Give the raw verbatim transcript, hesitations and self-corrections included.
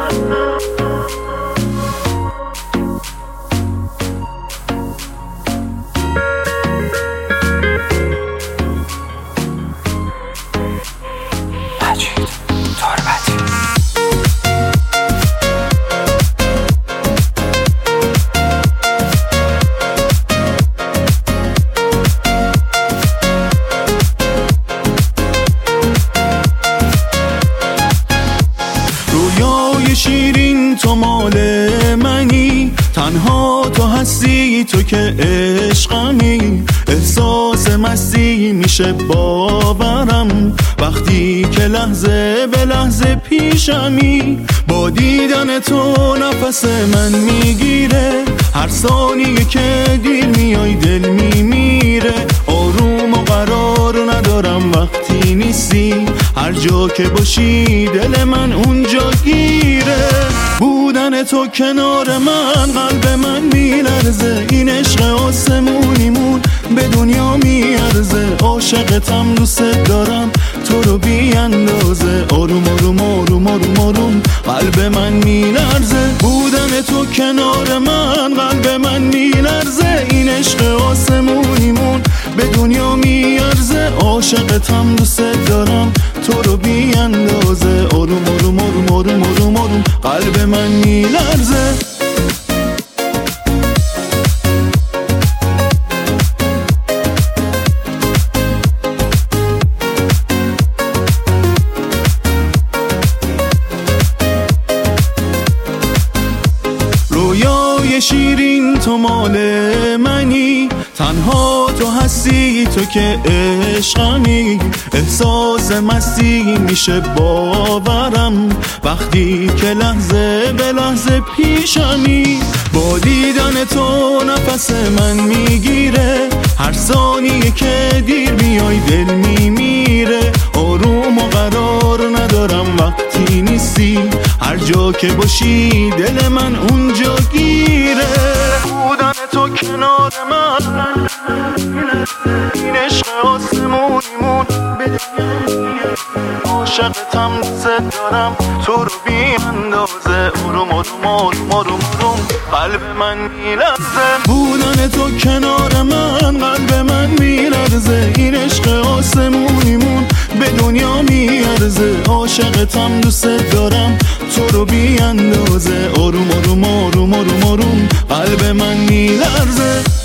شیرین تو مال منی، تنها تو هستی تو که عشقمی. احساس مستی میشه باورم وقتی که لحظه به لحظه پیشمی. با دیدن تو نفس من میگیره، هر ثانیه که دیر میای دل میمیره. آروم و قرار ندارم وقتی نیستی، هر جا که باشی دل من اونجا گیره. بودن تو کنار من قلب من میلرزه، این عشق آسمونیمون به دنیا میارزه. عاشقتم دوست دارم تو رو بی اندازه، آروم آروم آروم آروم آروم قلب من میلرزه. بودن تو کنار من قلب من میلرزه، این عشق آسمونیمون به دنیا میارزه. عاشقتم دوست دارم تو رو بی اندازه، آروم آروم آروم آروم آروم آروم قلب من میلرزه. رویای شیرین تو مال منی، تنها تو هستی تو که عشقمی. احساس مستی میشه باورم وقتی که لحظه به لحظه پیشمی. با دیدن تو نفس من میگیره، هر ثانیه که دیر میای دل میمیره. آروم و قرار ندارم وقتی نیستی، هر جا که باشی دل من اونجا گیره. بودن تو کنار من این عشق آسمونیمون به دنیا. عاشقتم دوست دارم تو رو بی اندازه، آروم آروم آروم آروم آروم قلب من میلرزه. بودن تو کنار من قلب من میلرزه، این عشق آسمونیمون به دنیا میارزه. عاشقتم دوست دارم تو رو بی اندازه، آروم آروم آروم آروم آروم قلب من میلرزه.